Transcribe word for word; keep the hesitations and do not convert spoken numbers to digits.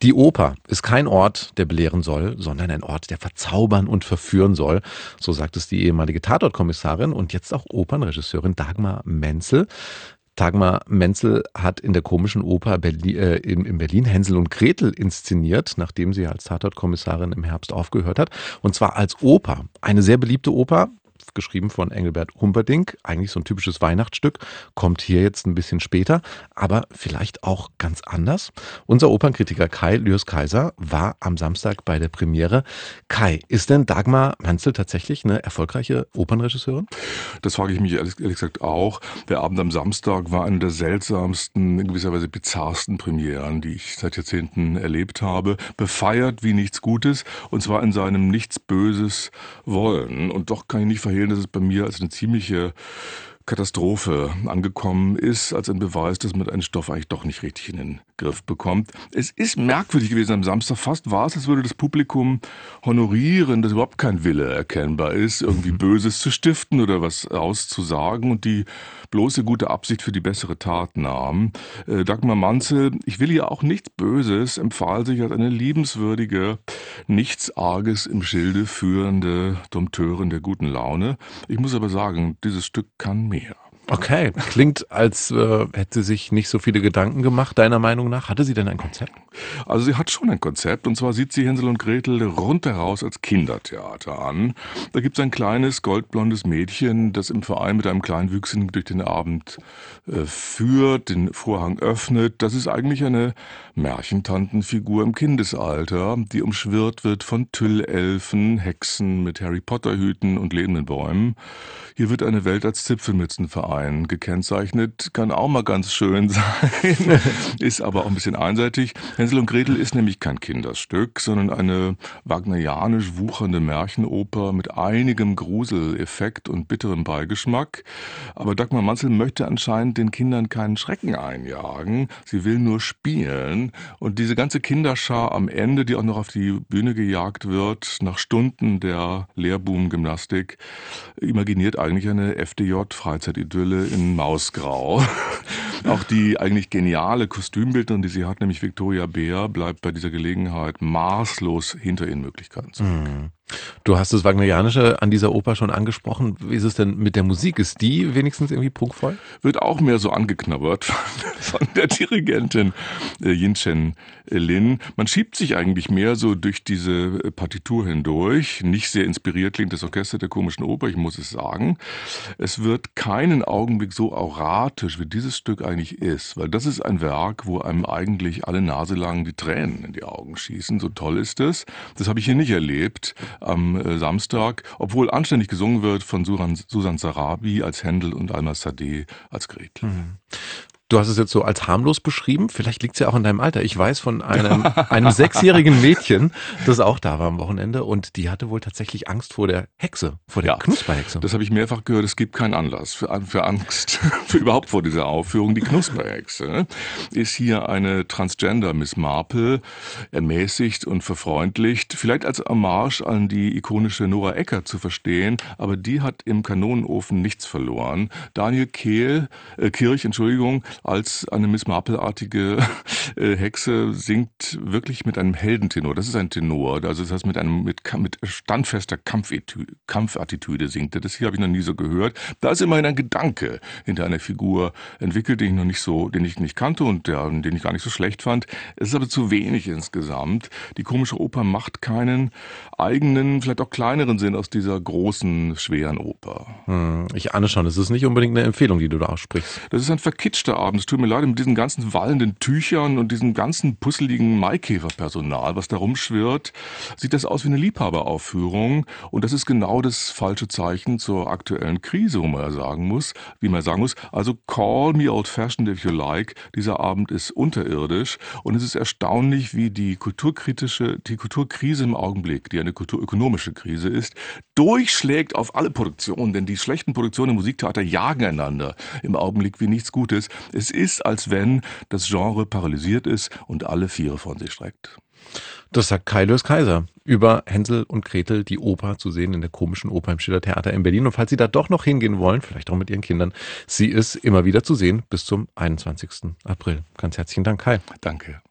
Die Oper ist kein Ort, der belehren soll, sondern ein Ort, der verzaubern und verführen soll. So sagt es die ehemalige Tatortkommissarin und jetzt auch Opernregisseurin Dagmar Menzel. Dagmar Menzel hat in der Komischen Oper Berlin, äh, in, in Berlin Hänsel und Gretel inszeniert, nachdem sie als Tatortkommissarin im Herbst aufgehört hat. Und zwar als Oper. Eine sehr beliebte Oper, geschrieben von Engelbert Humperdinck, eigentlich so ein typisches Weihnachtsstück, kommt hier jetzt ein bisschen später, aber vielleicht auch ganz anders. Unser Opernkritiker Kai Lührs-Kaiser war am Samstag bei der Premiere. Kai, ist denn Dagmar Menzel tatsächlich eine erfolgreiche Opernregisseurin? Das frage ich mich ehrlich, ehrlich gesagt auch. Der Abend am Samstag war eine der seltsamsten, in gewisser Weise bizarrsten Premieren, die ich seit Jahrzehnten erlebt habe. Befeiert wie nichts Gutes, und zwar in seinem nichts Böses wollen. Und doch kann ich nicht verhehlen, dass es bei mir als eine ziemliche Katastrophe angekommen ist, als ein Beweis, dass man einen Stoff eigentlich doch nicht richtig in den Griff bekommt. Es ist merkwürdig gewesen am Samstag. Fast war es, als würde das Publikum honorieren, dass überhaupt kein Wille erkennbar ist, irgendwie Böses zu stiften oder was auszusagen und die bloße gute Absicht für die bessere Tat nahm. Äh, Dagmar Menzel, ich will ihr auch nichts Böses, empfahl sich als eine liebenswürdige, nichts Arges im Schilde führende Dompteurin der guten Laune. Ich muss aber sagen, dieses Stück kann mehr. Okay, klingt, als äh, hätte sie sich nicht so viele Gedanken gemacht, deiner Meinung nach. Hatte sie denn ein Konzept? Also sie hat schon ein Konzept, und zwar sieht sie Hänsel und Gretel rundheraus als Kindertheater an. Da gibt es ein kleines, goldblondes Mädchen, das im Verein mit einem Kleinwüchsigen durch den Abend äh, führt, den Vorhang öffnet. Das ist eigentlich eine Märchentantenfigur im Kindesalter, die umschwirrt wird von Tyllelfen, Hexen mit Harry-Potter-Hüten und lebenden Bäumen. Hier wird eine Welt als Zipfelmützenverein gekennzeichnet. Kann auch mal ganz schön sein, ist aber auch ein bisschen einseitig. Hänsel und Gretel ist nämlich kein Kinderstück, sondern eine wagnerianisch wuchernde Märchenoper mit einigem Gruseleffekt und bitterem Beigeschmack. Aber Dagmar Menzel möchte anscheinend den Kindern keinen Schrecken einjagen. Sie will nur spielen. Und diese ganze Kinderschar am Ende, die auch noch auf die Bühne gejagt wird, nach Stunden der Lehrbuben-Gymnastik, imaginiert eigentlich eine F D J-Freizeit-Idylle in Mausgrau. Auch die eigentlich geniale Kostümbildnerin, die sie hat, nämlich Victoria Beer, bleibt bei dieser Gelegenheit maßlos hinter ihren Möglichkeiten zurück. Mhm. Du hast das Wagnerianische an dieser Oper schon angesprochen. Wie ist es denn mit der Musik? Ist die wenigstens irgendwie prunkvoll? Wird auch mehr so angeknabbert von der Dirigentin äh, Yin-Chen Lin. Man schiebt sich eigentlich mehr so durch diese Partitur hindurch. Nicht sehr inspiriert klingt das Orchester der Komischen Oper, ich muss es sagen. Es wird keinen Augenblick so auratisch, wie dieses Stück eigentlich ist, weil das ist ein Werk, wo einem eigentlich alle Nase lang die Tränen in die Augen schießen. So toll ist es. Das habe ich hier nicht erlebt am äh, Samstag, obwohl anständig gesungen wird von Susan, Susan Sarabi als Händel und Alma Sadeh als Gretel. Mhm. Du hast es jetzt so als harmlos beschrieben. Vielleicht liegt es ja auch in deinem Alter. Ich weiß von einem, einem sechsjährigen Mädchen, das auch da war am Wochenende, und die hatte wohl tatsächlich Angst vor der Hexe, vor der Ja, Knusperhexe. Das habe ich mehrfach gehört. Es gibt keinen Anlass für, für Angst, für überhaupt vor dieser Aufführung. Die Knusperhexe ist hier eine Transgender Miss Marple, ermäßigt und verfreundlicht, vielleicht als Hommage an die ikonische Nora Ecker zu verstehen, aber die hat im Kanonenofen nichts verloren. Daniel Kehl, äh, Kirch, Entschuldigung, als eine Miss Marple-artige äh, Hexe singt wirklich mit einem Heldentenor. Das ist ein Tenor, also das heißt mit einem mit, mit standfester Kampfatitüde, Kampfattitüde singt er. Das hier habe ich noch nie so gehört. Da ist immerhin ein Gedanke hinter einer Figur entwickelt, den ich noch nicht so, den ich nicht kannte und der, den ich gar nicht so schlecht fand. Es ist aber zu wenig insgesamt. Die Komische Oper macht keinen eigenen, vielleicht auch kleineren Sinn aus dieser großen, schweren Oper. Hm, ich ahne schon, es ist nicht unbedingt eine Empfehlung, die du da aussprichst. Das ist ein verkitschter Abend. Es tut mir leid, mit diesen ganzen wallenden Tüchern und diesem ganzen pusseligen Maikäferpersonal, was da rumschwirrt, sieht das aus wie eine Liebhaberaufführung. Und das ist genau das falsche Zeichen zur aktuellen Krise, wo man ja sagen muss, wie man sagen muss. Also call me old-fashioned if you like. Dieser Abend ist unterirdisch. Und es ist erstaunlich, wie die kulturkritische, die Kulturkrise im Augenblick, die eine kulturökonomische Krise ist, durchschlägt auf alle Produktionen. Denn die schlechten Produktionen im Musiktheater jagen einander im Augenblick wie nichts Gutes. Es ist, als wenn das Genre paralysiert ist und alle Viere von sich streckt. Das sagt Kai Lührs-Kaiser über Hänsel und Gretel, die Oper zu sehen in der Komischen Oper im Schillertheater in Berlin. Und falls Sie da doch noch hingehen wollen, vielleicht auch mit Ihren Kindern, sie ist immer wieder zu sehen bis zum einundzwanzigsten April. Ganz herzlichen Dank, Kai. Danke.